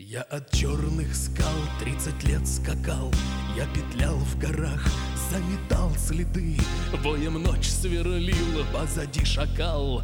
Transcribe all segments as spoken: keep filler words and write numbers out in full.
Я от черных скал тридцать лет скакал, я петлял в горах, заметал следы. Воем ночь сверлила, позади шакал,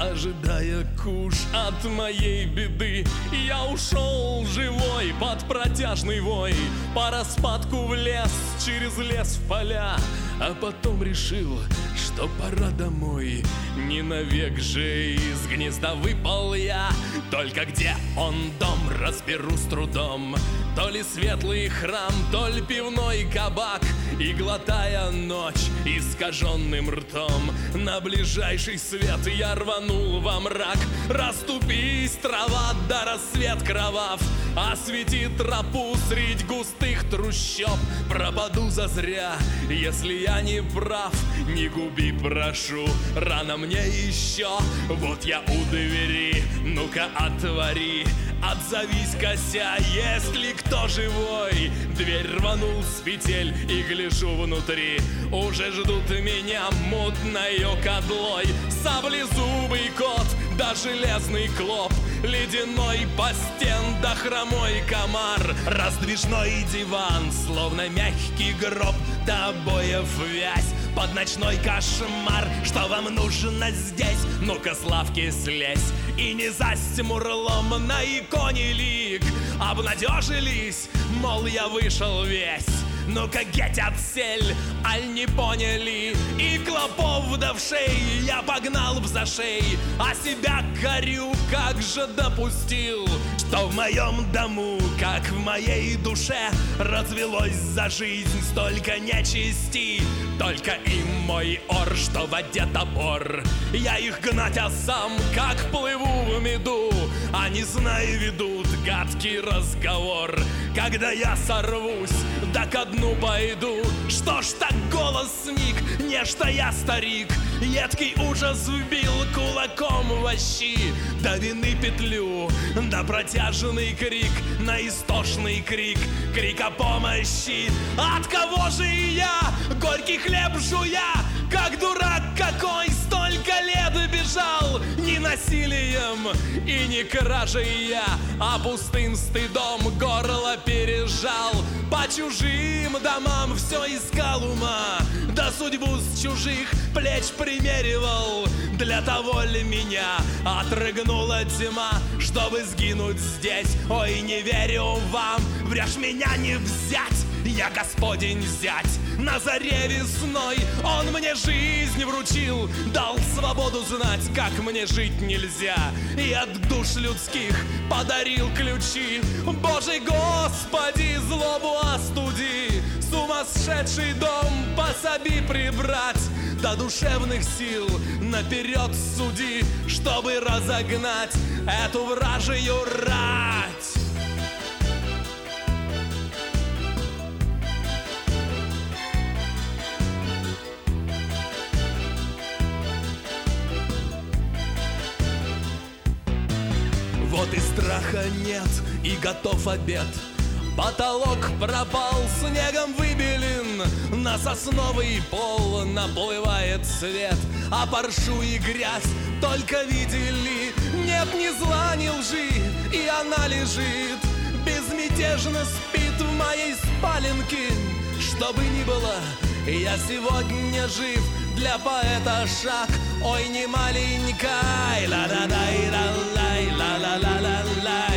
ожидая куш от моей беды. Я ушел живой под протяжный вой, по распадку в лес, через лес в поля. А потом решил, что пора домой, не навек же из гнезда выпал я. Только где он дом, разберу с трудом. То ли светлый храм, то ли пивной кабак. И глотая ночь искаженным ртом, на ближайший свет я рванул во мрак. Расступись, трава, да рассвет кровав, освети тропу средь густых трущоб. Пропаду зазря, если я не прав, не губи, прошу, рано мне еще. Вот я у двери, ну-ка отвори, отзовись, кося, есть ли кто живой. Дверь рванул с петель и гляжу внутри, уже ждут меня мутною кодлой. Саблезубый кот, да железный клоп, ледяной постен, да хромой комар, раздвижной диван, словно мягкий гроб, до обоев вязь, под ночной кошмар. Что вам нужно здесь? Ну-ка с лавки слезь и не засть мурлом на иконе лик. Обнадежились, мол, я вышел весь. Ну-ка, геть отсель, аль не поняли? И клопов да вшей я погнал в зашей, а себя корю, как же допустил, что в моем дому, как в моей душе, развелось за жизнь столько нечисти. Только им мой ор, что в воде топор. Я их гнать, а сам как плыву в меду. Они, знай, ведут гадкий разговор. Когда я сорвусь, да ко дну пойду. Что ж так голос сник, не что я старик. Едкий ужас вбил кулаком в ощи. До вины петлю, да протяжный крик, на истошный крик, крик о помощи. От кого же и я, горький хлеб жуя, как дурак какой, столько лет бежал. Не насилием и не кражей я, а пустым стыдом горло пережал. По чужим домам все искал ума, да судьбу с чужих плеч примеривал. Для того ли меня отрыгнула тьма, чтобы сгинуть здесь? Ой, не верю вам, врешь, меня не взять. Я Господень зять, на заре весной он мне жизнь вручил, дал свободу знать, как мне жить нельзя, и от душ людских подарил ключи. Боже Господи, злобу остуди, сумасшедший дом пособи прибрать. До душевных сил наперед суди, чтобы разогнать эту вражью рать. Вот и страха нет, и готов обед. Потолок пропал, снегом выбелен, на сосновый пол наплывает свет. А паршу и грязь только видели, нет ни зла, ни лжи, и она лежит, безмятежно спит в моей спаленке. Что бы ни было, я сегодня жив, для поэта шаг, ой, не маленькая. Ла-ла-лай, ла-лай, ла-ла-ла-ла-лай.